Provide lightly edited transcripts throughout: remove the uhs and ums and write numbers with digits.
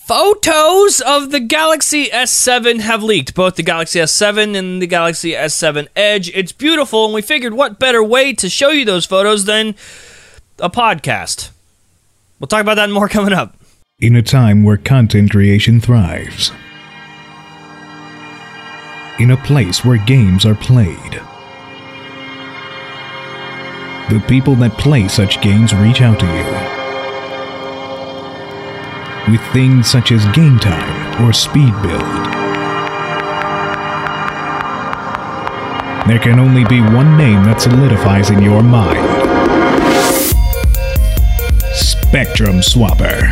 Photos of the Galaxy S7 have leaked, both the Galaxy S7 and the Galaxy S7 Edge. It's beautiful, and we figured what better way to show you those photos than a podcast. We'll talk about that and more coming up. In a time where content creation thrives. In a place where games are played. The people that play such games reach out to you. With things such as game time or speed build. There can only be one name that solidifies in your mind. Spectrum Swapper.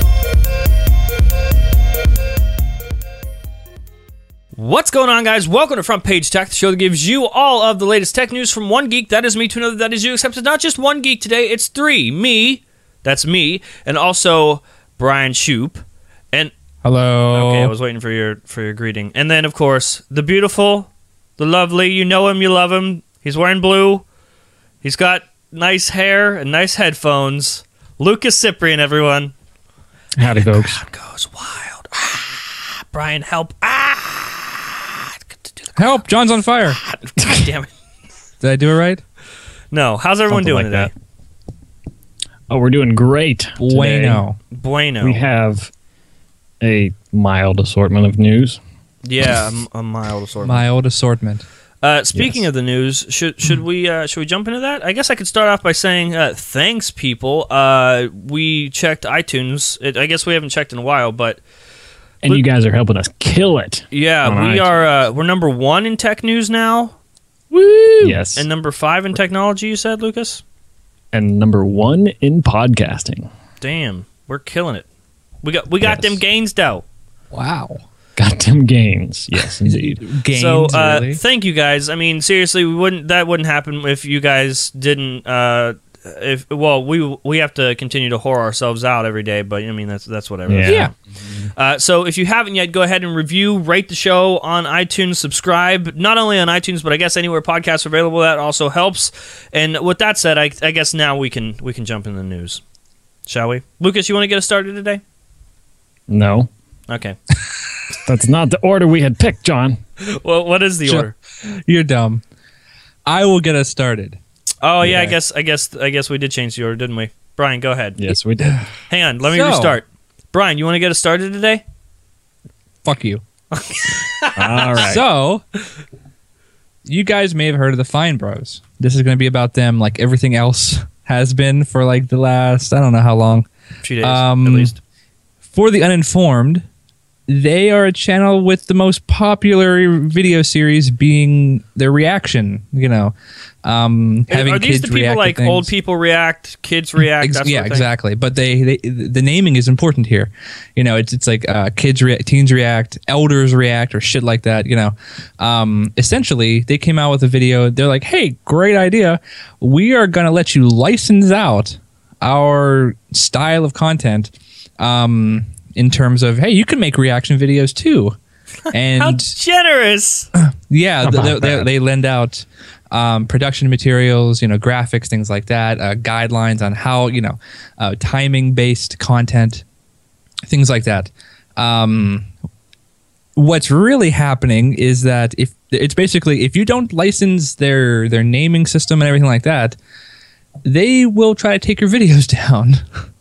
What's going on, guys? Welcome to Front Page Tech, the show that gives you all of the latest tech news from one geek, that is me, to another, that is you, except it's not just one geek today, it's three. Me, that's me, and also Brian Shoop, and hello. Okay, I was waiting for your greeting, and then of course the beautiful, the lovely. You know him, you love him. He's wearing blue. He's got nice hair and nice headphones. Lucas Cyprian, everyone. Howdy, folks. Crowd goes wild. Brian, help! Help! John's on fire. God damn it! Did I do it right? No. How's everyone doing today? That. Oh, we're doing great. Bueno. Bueno. We have a mild assortment of news. Yeah, a mild assortment. Mild assortment. Speaking of the news, should we jump into that? I guess I could start off by saying thanks, people. We checked iTunes. I guess we haven't checked in a while, but you guys are helping us kill it. Yeah, we iTunes. are. We're number 1 in tech news now. Woo! Yes, And number 5 in technology. You said, Lucas. And number 1 in podcasting. Damn, we're killing it. We got them gains, though. Wow. Got them gains. Yes, indeed. Gains, So, really? thank you guys. I mean, seriously, that wouldn't happen if you guys didn't. We have to continue to whore ourselves out every day, but I mean that's whatever. Yeah. So if you haven't yet, go ahead and review, rate the show on iTunes, subscribe. Not only on iTunes, but I guess anywhere podcasts are available. That also helps. And with that said, I guess now we can jump in the news, shall we? Lucas, you want to get us started today? No, Okay. that's not the order we had picked, John. Well, what is the order? You're dumb. I will get us started. Oh yeah, Yeah. I guess we did change the order, didn't we? Brian, go ahead. Yes, we did. Hang on, let me So- restart. Brian, you want to get us started today? Fuck you. All right. So, you guys may have heard of the Fine Bros. This is going to be about them like everything else has been for like the last, I don't know how long. A few days, at least. For the uninformed, they are a channel with the most popular video series being their reaction, having Are these kids the people react to like things. old people react, kids react? That Yeah, sort of thing? exactly. But the naming is important here. It's like kids react, teens react, elders react, or shit like that. Essentially, they came out with a video. They're like, "Hey, great idea. We are gonna let you license out our style of content." In terms of, hey, you can make reaction videos too. And How generous! yeah, they lend out production materials, graphics, things like that, guidelines on how, timing-based content, things like that. What's really happening is that if you don't license their naming system and everything like that, they will try to take your videos down.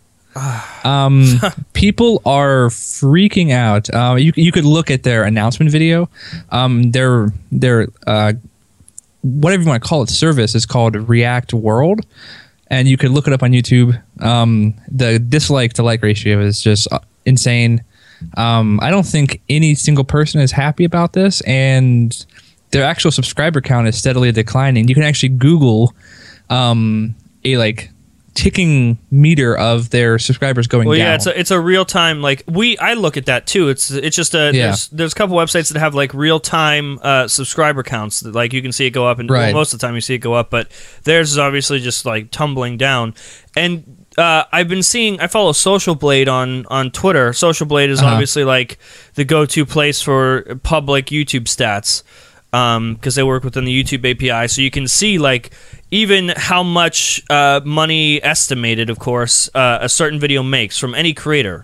People are freaking out. You could look at their announcement video. Their whatever you want to call it service is called React World, and you could look it up on YouTube. The dislike to like ratio is just insane. I don't think any single person is happy about this, and their actual subscriber count is steadily declining. You can actually Google a ticking meter of their subscribers going down. Yeah, it's a real time. I look at that too. It's just there's a couple websites that have like real time subscriber counts that you can see it go up, and Right. most of the time you see it go up, but theirs is obviously just like tumbling down. And I've been seeing. I follow Social Blade on Twitter. Social Blade is obviously like the go-to place for public YouTube stats. Because they work within the YouTube API, so you can see even how much money estimated, of course, a certain video makes from any creator.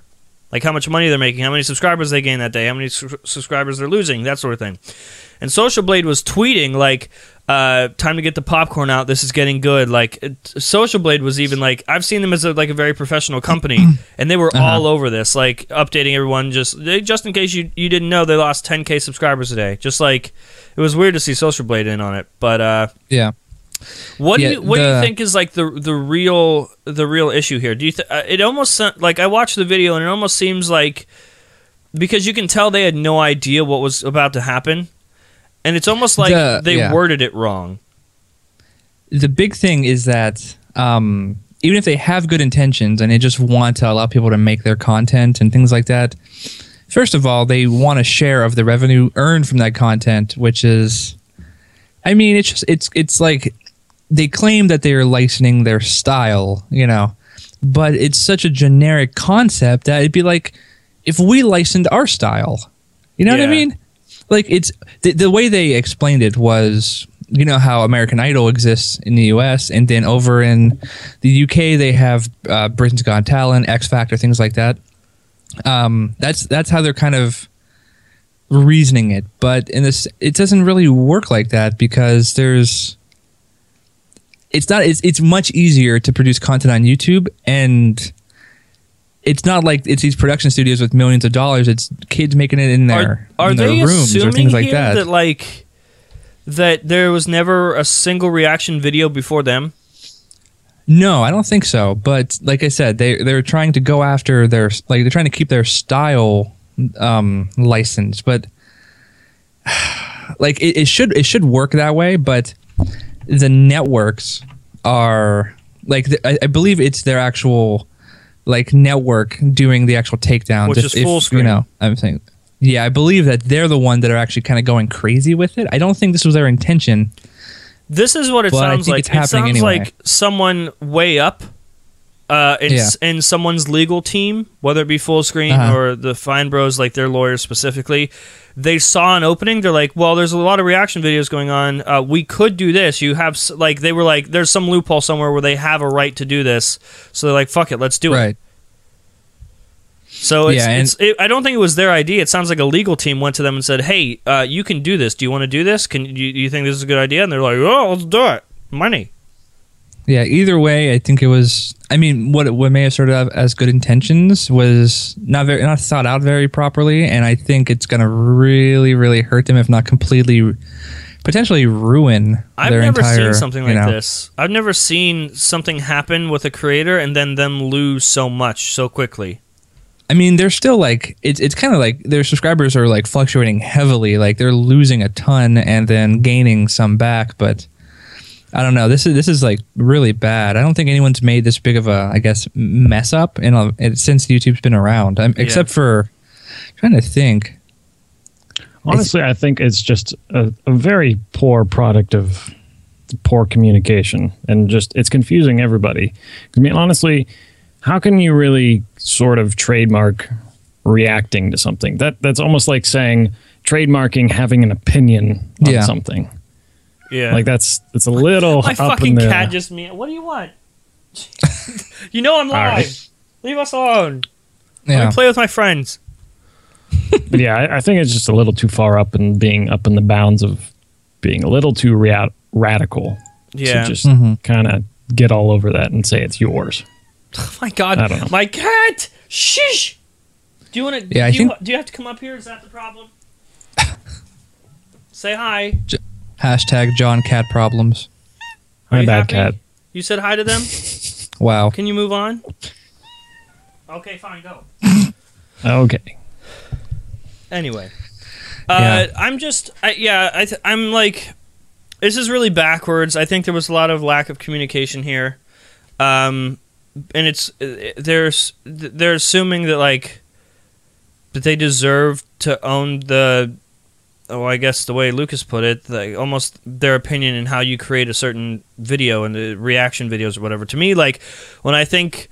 like how much money they're making, how many subscribers they gain that day, how many subscribers they're losing, that sort of thing. And Social Blade was tweeting like, time to get the popcorn out, this is getting good. Like Social Blade was even like, I've seen them as a very professional company, and they were all over this, like updating everyone just in case you didn't know, they lost 10K subscribers a day. Just like, it was weird to see Social Blade in on it. But yeah. What do you think is like the real issue here? Do you it almost like, I watched the video and it almost seems like, because you can tell they had no idea what was about to happen, and it's almost like they worded it wrong. The big thing is that even if they have good intentions and they just want to allow people to make their content and things like that, first of all, they want a share of the revenue earned from that content, which is, I mean, it's like they claim that they're licensing their style, but it's such a generic concept that it'd be like if we licensed our style. You know what I mean? Like, it's the way they explained it was, how American Idol exists in the US, and then over in the UK they have Britain's Got Talent, X Factor, things like that. That's how they're kind of reasoning it, but it doesn't really work like that, because it's much easier to produce content on YouTube, and it's not like it's these production studios with millions of dollars. It's kids making it in their rooms or things like that. That there was never a single reaction video before them? No, I don't think so. But like I said, they're trying to go after they're trying to keep their style licensed, but like it should work that way. But the networks are like, I believe it's their actual like network doing the actual takedowns, which is full screen. I'm saying, yeah, I believe that they're the one that are actually kind of going crazy with it. I don't think this was their intention. This is what it sounds like. It sounds like someone way up in someone's legal team, whether it be Full Screen or the Fine Bros, like their lawyers specifically, they saw an opening. They're like, well, there's a lot of reaction videos going on. We could do this. You have, like, they were like, there's some loophole somewhere where they have a right to do this. So they're like, fuck it, let's do it. So I don't think it was their idea. It sounds like a legal team went to them and said, hey, you can do this. Do you want to do this? You think this is a good idea? And they're like, oh, let's do it. Money. Yeah, either way, I think it was, I mean, what may have started out as good intentions was not thought out very properly, and I think it's going to really, really hurt them, if not completely, potentially ruin their entire... I've never seen something like this. I've never seen something happen with a creator and then them lose so much so quickly. I mean, they're still like, it's kind of like their subscribers are like fluctuating heavily, like they're losing a ton and then gaining some back, but... I don't know. This is like really bad. I don't think anyone's made this big of a, I guess, mess up since YouTube's been around. Except for, I'm trying to think. Honestly, I think it's just a very poor product of poor communication, and just it's confusing everybody. I mean, honestly, how can you really sort of trademark reacting to something? That's almost like saying trademarking having an opinion on something. Yeah, like it's a little. My fucking cat just What do you want? You know I'm live. Right. Leave us alone. Yeah. Let me play with my friends. But yeah, I think it's just a little too far up and being up in the bounds of being a little too radical. Yeah, to just kind of get all over that and say it's yours. Oh my god! I don't know. My cat. Shish. Do you want to? Yeah, do you have to come up here? Is that the problem? Say hi. Hashtag John Cat Problems. Hi, bad cat. You said hi to them? Wow. Can you move on? Okay, fine, go. Okay. Anyway. I'm like, this is really backwards. I think there was a lot of lack of communication here. And they're assuming that, like, that they deserve to own I guess the way Lucas put it, like almost their opinion in how you create a certain video and the reaction videos or whatever. To me, like when I think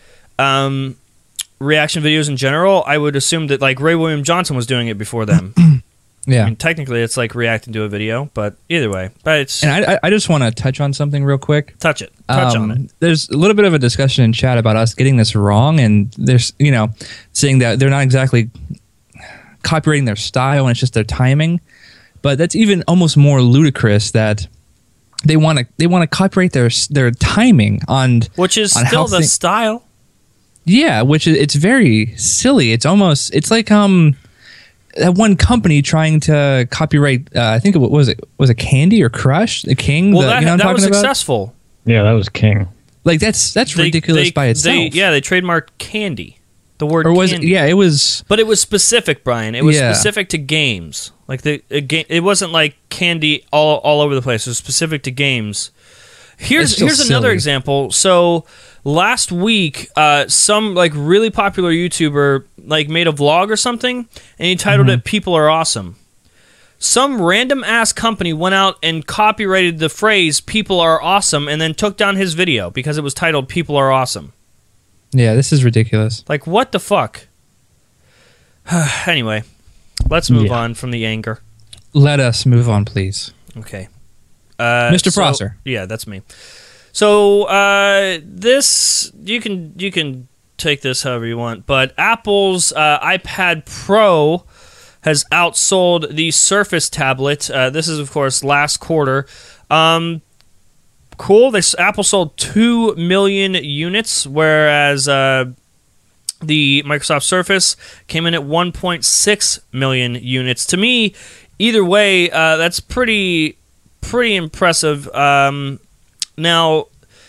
reaction videos in general, I would assume that like Ray William Johnson was doing it before them. Yeah. I mean, technically, it's like reacting to a video, but either way. But it's And I just want to touch on something real quick. touch on it. There's a little bit of a discussion in chat about us getting this wrong, and there's saying that they're not exactly copyrighting their style and it's just their timing. But that's even almost more ludicrous that they want to copyright their timing on Which is on still how the style. Yeah, which is it's very silly. It's like that one company trying to copyright. I think was it Candy or Crush the King. Well, you know what I'm that was talking about? successful. Yeah, that was King. Like that's ridiculous by itself. They trademarked Candy. The word or was candy. it? Yeah, it was. But it was specific, Brian. It was Yeah. specific to games. Like it wasn't like candy all over the place. It was specific to games. Here's still another silly. example. So last week, some like really popular YouTuber like made a vlog or something, and he titled it "People Are Awesome." Some random ass company went out and copyrighted the phrase "People are awesome" and then took down his video because it was titled "People Are Awesome." Yeah, this is ridiculous. Like, what the fuck? Anyway, let's move Yeah. on from the anger. Let us move on, please. Okay. Mr. Prosser. Yeah, that's me. So, this, you can take this however you want, but Apple's iPad Pro has outsold the Surface tablet. This is, of course, last quarter. Cool. Apple sold 2 million units, whereas the Microsoft Surface came in at 1.6 million units. To me, either way, that's pretty impressive. Now,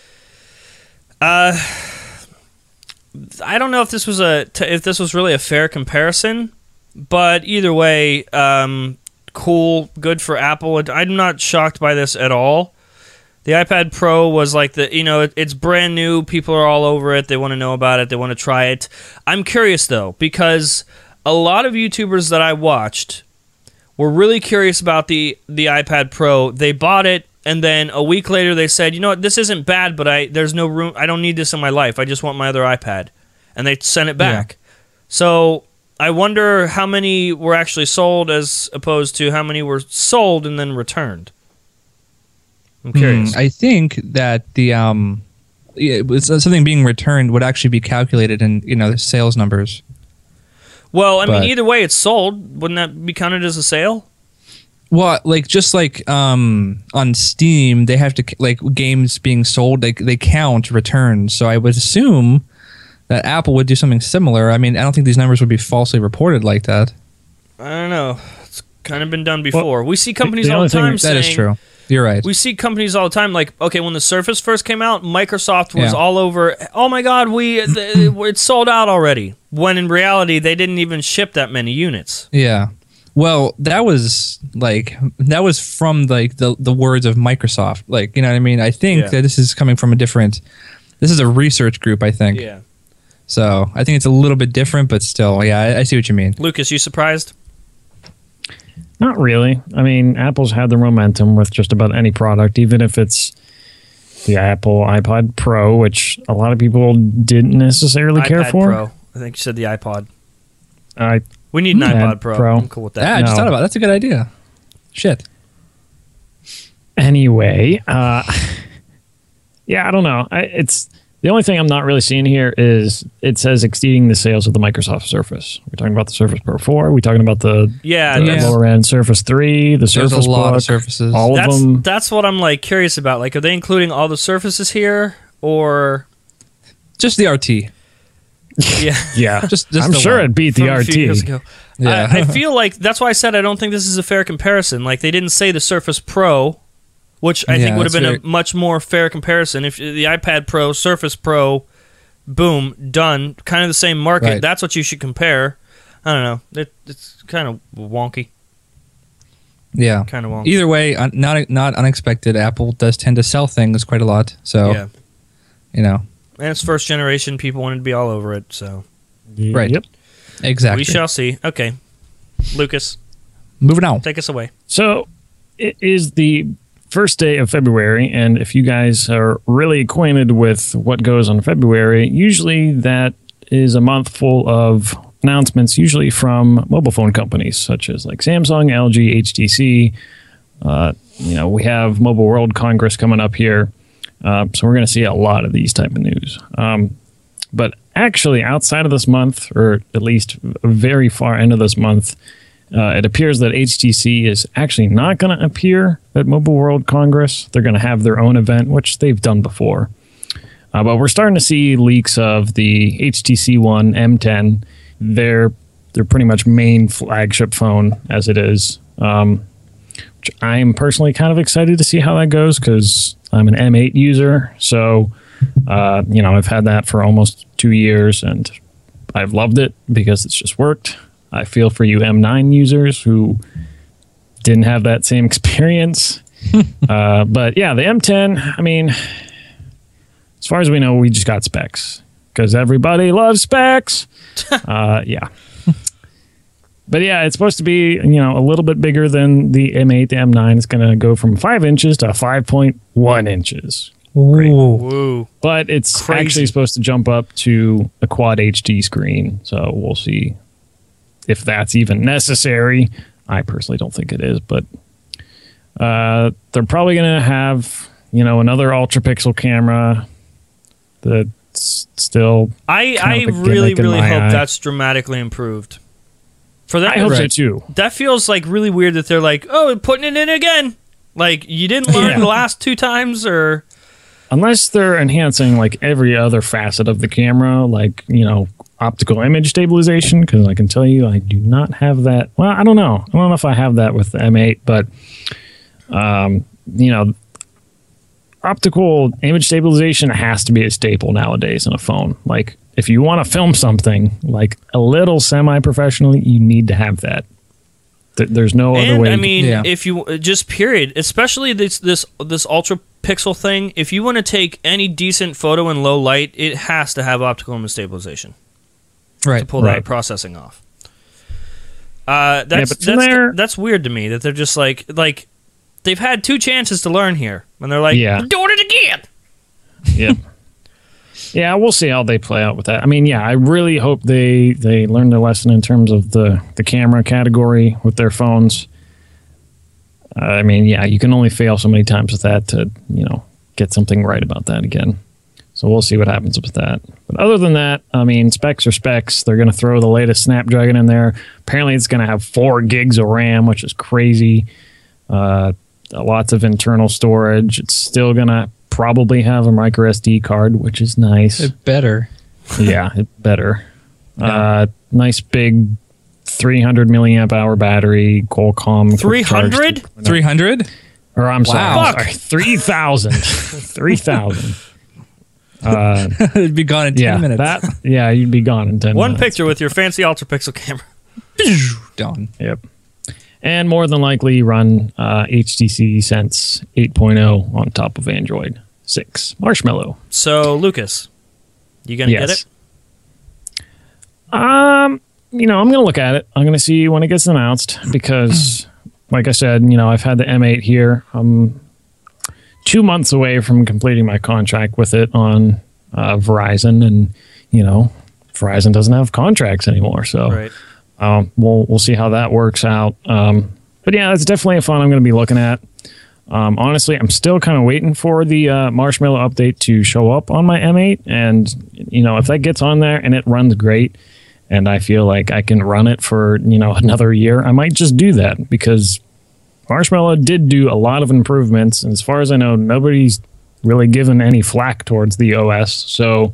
I don't know if this was really a fair comparison, but either way, cool, good for Apple. I'm not shocked by this at all. The iPad Pro was like it's brand new. People are all over it. They want to know about it. They want to try it. I'm curious though, because a lot of YouTubers that I watched were really curious about the iPad Pro. They bought it, and then a week later they said, you know what, this isn't bad, but there's no room. I don't need this in my life. I just want my other iPad. And they sent it back. Yeah. So I wonder how many were actually sold as opposed to how many were sold and then returned. I'm curious. I think that the something being returned would actually be calculated in the sales numbers. Well, I mean, either way, it's sold. Wouldn't that be counted as a sale? Well, on Steam, they have to games being sold. They count returns. So I would assume that Apple would do something similar. I mean, I don't think these numbers would be falsely reported like that. I don't know. It's kind of been done before. We see companies all the time saying... That is true. You're right. We see companies all the time, like, okay, when the Surface first came out, Microsoft was all over, oh my God, it's sold out already. When in reality, they didn't even ship that many units. Yeah. Well, that was from the words of Microsoft. You know what I mean? I think that this is coming from this is a research group, I think. Yeah. So I think it's a little bit different, but still, yeah, I see what you mean. Lucas, you surprised? Not really. I mean, Apple's had the momentum with just about any product, even if it's the Apple iPod Pro, which a lot of people didn't necessarily care for. Pro. I think you said the iPod. I We need an iPod Pro. I'm cool with that. Yeah, I just thought about it. That's a good idea. Shit. Anyway, yeah, I don't know. It's the only thing I'm not really seeing here is it says exceeding the sales of the Microsoft Surface. We're talking about the Surface Pro 4. We're talking about the lower end Surface 3, the Surface There's a lot Book, of Surfaces. all of them. That's what I'm curious about. Are they including all the Surfaces here, or just the RT? Yeah, yeah. Just I'm sure it beat the a few years RT. ago. Yeah. I feel like that's why I said I don't think this is a fair comparison. They didn't say the Surface Pro, which I think would have been a much more fair comparison. If the iPad Pro, Surface Pro, boom, done, kind of the same market. Right. That's what you should compare. I don't know. It's kind of wonky. Yeah, Kind of wonky. Either way, not unexpected. Apple does tend to sell things quite a lot, so yeah. And it's first generation. People wanted to be all over it, so right. Yep. Exactly. we shall see. Okay, Lucas, Moving on. take us away. So it is the first day of February, and if you guys are really acquainted with what goes on in February, usually that is a month full of announcements, usually from mobile phone companies such as like Samsung, LG, HTC. We have Mobile World Congress coming up here. So we're going to see a lot of these type of news. But actually, outside of this month, or at least very far into this month, it appears that HTC is actually not going to appear at Mobile World Congress. They're going to have their own event, which they've done before. But we're starting to see leaks of the HTC One M10. Their pretty much main flagship phone as it is. Which I'm personally kind of excited to see how that goes because I'm an M8 user. So, I've had that for almost 2 years and I've loved it because it's just worked. I feel for you M9 users who didn't have that same experience. But yeah, the M10, I mean, as far as we know, we just got specs because everybody loves specs. Yeah. But yeah, it's supposed to be, a little bit bigger than the M8. The M9 is going to go from 5 inches to 5.1 inches. Whoa. But it's Crazy. actually supposed to jump up to a quad HD screen. So we'll see if that's even necessary. I personally don't think it is, but they're probably going to have, another ultra pixel camera that's still. I really hope that's dramatically improved. For that, I hope so too. That feels like really weird that they're like, oh, putting it in again. Like you didn't learn the last 2 times, or unless they're enhancing like every other facet of the camera, like optical image stabilization. Because I can tell you, I do not have that. Well, I don't know. I don't know if I have that with the M8, but optical image stabilization has to be a staple nowadays in a phone. Like if you want to film something like a little semi-professionally, you need to have that. There's no other way. I mean, if you just period, especially this ultra pixel thing, if you want to take any decent photo in low light, it has to have optical image stabilization, right, to pull that processing off. That's weird to me that they're just like they've had 2 chances to learn here, and they're like, we're doing it again. Yep. Yeah, we'll see how they play out with that. I mean, I really hope they learn their lesson in terms of the camera category with their phones. I mean, you can only fail so many times with that to, get something right about that again. So we'll see what happens with that. But other than that, I mean, specs are specs. They're going to throw the latest Snapdragon in there. Apparently, it's going to have 4 gigs of RAM, which is crazy. Lots of internal storage. It's still going to probably have a micro SD card, which is nice. It better. Yeah, it better. Nice big 300 milliamp hour battery, Qualcomm. 300? 300? Or I'm sorry, 3,000. 3,000. It'd be gone in 10 minutes. You'd be gone in 10 minutes. One picture with your fancy ultra pixel camera. Done. Yep. And more than likely run HTC Sense 8.0 on top of Android 6 Marshmallow. So, Lucas, you going to get it? I'm going to look at it. I'm going to see when it gets announced because, like I said, I've had the M8 here. I'm 2 months away from completing my contract with it on Verizon, and, Verizon doesn't have contracts anymore. So, right. We'll see how that works out. But yeah, it's definitely a phone I'm going to be looking at. Honestly, I'm still kind of waiting for the Marshmallow update to show up on my M8. And, if that gets on there and it runs great and I feel like I can run it for, another year, I might just do that because Marshmallow did do a lot of improvements. And as far as I know, nobody's really given any flack towards the OS. So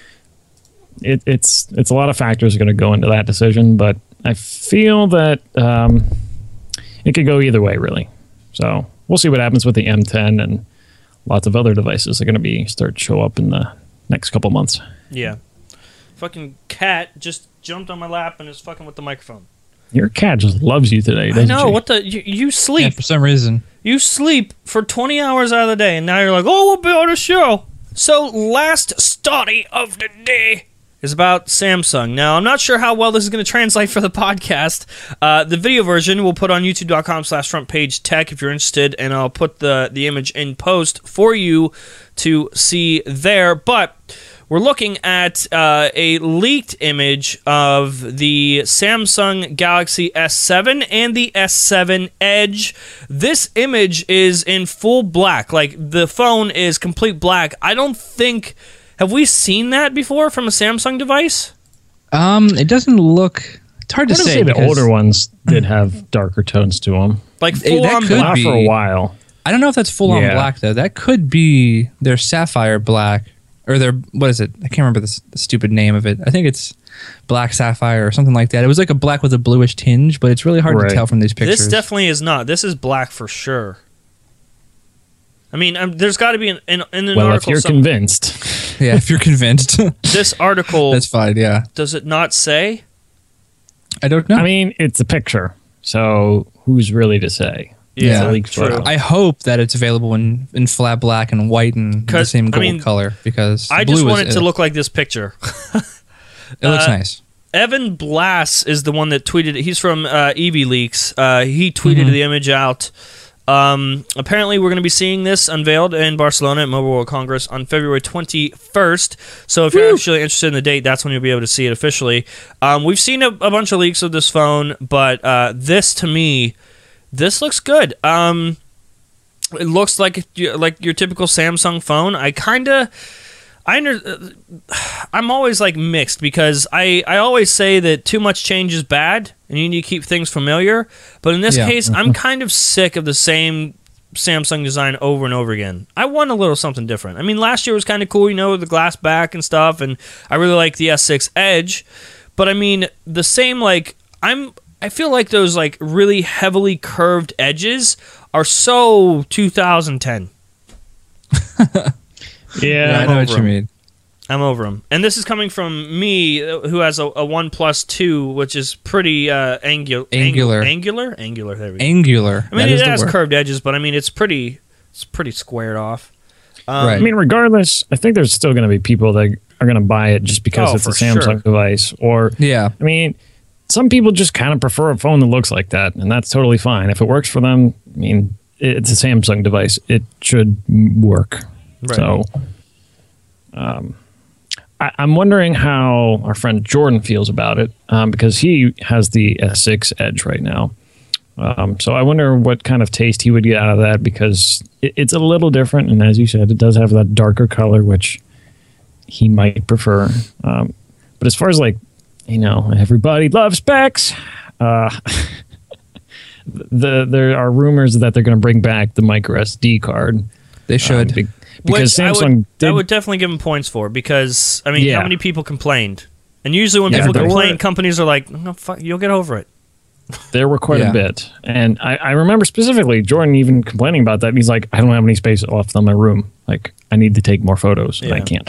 it's a lot of factors going to go into that decision, but I feel that it could go either way, really. So we'll see what happens with the M10, and lots of other devices are going to start to show up in the next couple months. Yeah. Fucking cat just jumped on my lap and is fucking with the microphone. Your cat just loves you today, doesn't she? I know. What the? You sleep. Yeah, for some reason. You sleep for 20 hours out of the day, and now you're like, oh, we'll be on a show. So last study of the day is about Samsung. Now, I'm not sure how well this is going to translate for the podcast. The video version we'll put on youtube.com/frontpagetech if you're interested, and I'll put the image in post for you to see there. But we're looking at a leaked image of the Samsung Galaxy S7 and the S7 Edge. This image is in full black. Like, the phone is complete black. I don't think... Have we seen that before from a Samsung device? It doesn't look... It's hard to say. The older ones did have darker tones to them. Like, full-on could black? be. For a while. I don't know if that's full-on black, though. That could be their sapphire black. Or their, what is it? I can't remember the stupid name of it. I think it's black sapphire or something like that. It was like a black with a bluish tinge, but it's really hard to tell from these pictures. This definitely is not. This is black for sure. I mean, there's got to be in an article... Well, if you're convinced. Yeah, if you're convinced. This article... That's fine, yeah. Does it not say? I don't know. I mean, it's a picture, so who's really to say? Yeah, true. I hope that it's available in flat black and white and the same gold color, because I just want it to look like this picture. It looks nice. Evan Blass is the one that tweeted it. He's from EV Leaks. He tweeted the image out. Apparently, we're going to be seeing this unveiled in Barcelona at Mobile World Congress on February 21st. So if you're actually interested in the date, that's when you'll be able to see it officially. We've seen a bunch of leaks of this phone, but this, to me... This looks good. It looks like your typical Samsung phone. I'm always like mixed, because I always say that too much change is bad and you need to keep things familiar. But in this case, I'm kind of sick of the same Samsung design over and over again. I want a little something different. I mean, last year was kind of cool, with the glass back and stuff, and I really like the S6 Edge. But I mean, the same, I feel like those really heavily curved edges are so 2010. Yeah, I know what you mean. I'm over them. And this is coming from me, who has a OnePlus 2, which is pretty angular. Angular. There we go. Angular. I mean, it has curved edges, but I mean, it's pretty squared off. I mean, regardless, I think there's still going to be people that are going to buy it just because it's a Samsung device. Or, I mean... Some people just kind of prefer a phone that looks like that, and that's totally fine. If it works for them, I mean, it's a Samsung device. It should work. Right. So, I'm wondering how our friend Jordan feels about it, because he has the S6 Edge right now. So I wonder what kind of taste he would get out of that, because it's a little different, and as you said, it does have that darker color, which he might prefer. But as far as everybody loves specs. There are rumors that they're going to bring back the micro SD card. They should, because Samsung. I would definitely give them points for, because I mean, how many people complained? And usually, when people complain, companies are like, "No, fuck, you'll get over it." There were quite a bit, and I remember specifically Jordan even complaining about that. He's like, "I don't have any space left on my room. Like, I need to take more photos, and I can't."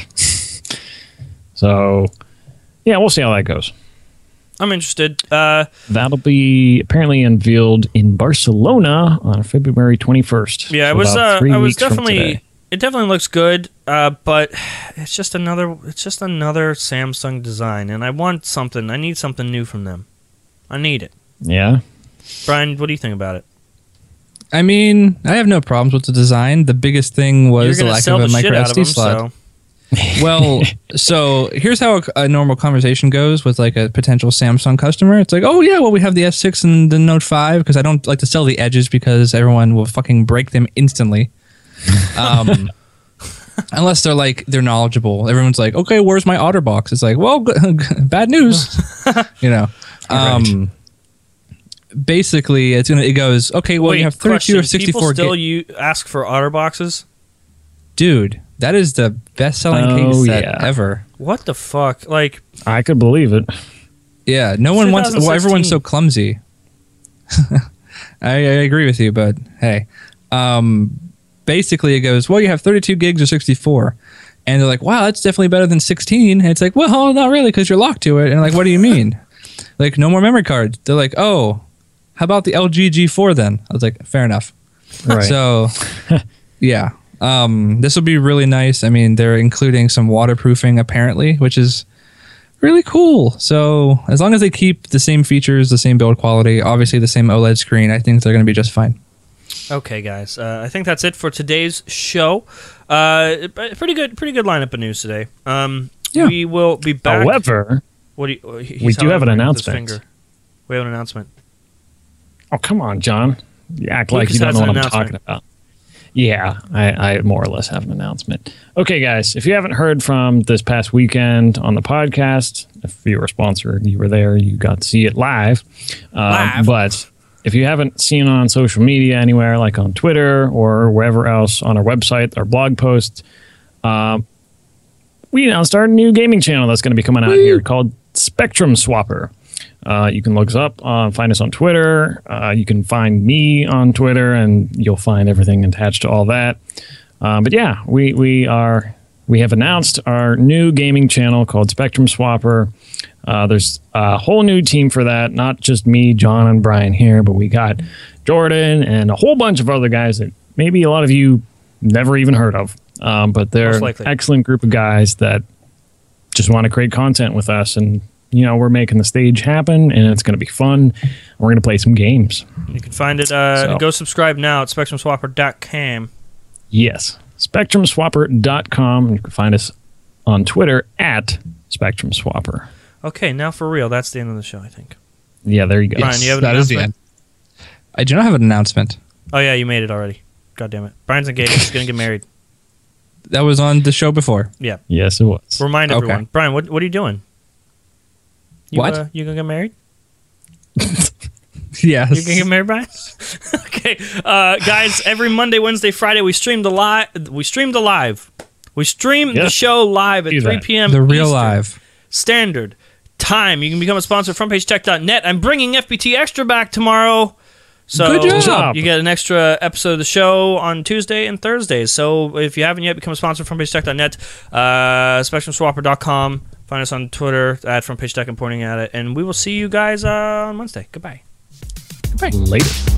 So. Yeah, we'll see how that goes. I'm interested. That'll be apparently unveiled in Barcelona on February 21st. Yeah, it definitely looks good, but it's just another Samsung design, and I need something new from them. I need it. Yeah. Brian, what do you think about it? I mean, I have no problems with the design. The biggest thing was the lack of a micro SD slot. Well, so here's how a normal conversation goes with a potential Samsung customer. It's like, oh yeah, well we have the S6 and the Note 5, because I don't like to sell the edges because everyone will fucking break them instantly. Unless they're knowledgeable. Everyone's like, okay, where's my OtterBox? It's like, well, bad news. Basically, it goes, okay, well, you have 32 or 64 people still ask for OtterBoxes? Dude, that is the best-selling case set ever. What the fuck? I could believe it. Yeah, no one wants... Well, everyone's so clumsy. I agree with you, but hey. Basically, it goes, well, you have 32 gigs or 64. And they're like, wow, that's definitely better than 16. And it's like, well, not really, because you're locked to it. And what do you mean? No more memory cards. They're like, oh, how about the LG G4 then? I was like, fair enough. Right. So, yeah. This will be really nice. I mean, they're including some waterproofing apparently, which is really cool. So as long as they keep the same features, the same build quality, obviously the same OLED screen, I think they're going to be just fine. Okay, guys. I think that's it for today's show. Pretty good lineup of news today. We will be back. However, we do have an announcement. We have an announcement. Oh, come on, John. You act like Lucas you don't has know an what I'm talking about. Yeah, I more or less have an announcement. Okay, guys, if you haven't heard from this past weekend on the podcast, if you were a sponsor, you were there, you got to see it live. But if you haven't seen it on social media anywhere, like on Twitter or wherever else, on our website, our blog post, we now start a new gaming channel that's going to be coming out here called Spectrum Swapper. You can look us up, find us on Twitter. You can find me on Twitter, and you'll find everything attached to all that. But yeah, we have announced our new gaming channel called Spectrum Swapper. There's a whole new team for that, not just me, John, and Brian here, but we got Jordan and a whole bunch of other guys that maybe a lot of you never even heard of. But they're an excellent group of guys that just want to create content with us, and we're making the stage happen, and it's going to be fun. We're going to play some games. You can find it. Go subscribe now at SpectrumSwapper.com. Yes, SpectrumSwapper.com. You can find us on Twitter at SpectrumSwapper. Okay, now for real. That's the end of the show, I think. Yeah, there you go. Brian, you have an that is the end. I do not have an announcement. Oh, yeah, you made it already. God damn it. Brian's engaged. He's going to get married. That was on the show before. Yeah. Yes, it was. Remind everyone. Brian, what are you doing? What? You gonna get married? Yes. You gonna get married, Brian? Okay, guys. Every Monday, Wednesday, Friday, we stream the live. We stream the show live at 3 p.m. The real Eastern live Standard Time. You can become a sponsor from PageTech.net. I'm bringing FBT Extra back tomorrow. So good job. You get an extra episode of the show on Tuesday and Thursdays. So if you haven't yet, become a sponsor from PageTech.net, SpectrumSwapper.com. Find us on Twitter at FromPageTech and pointing at it. And we will see you guys on Wednesday. Goodbye. Later.